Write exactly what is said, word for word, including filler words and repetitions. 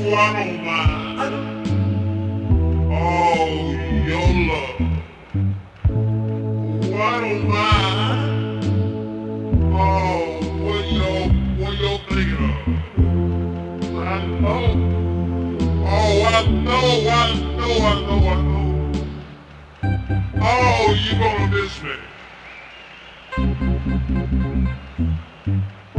I don't mind. Oh, your love. Oh, I don't mind. Oh, what you what you thinking of? I know. Oh, I know, I know, I know, I know. Oh, you gonna miss me.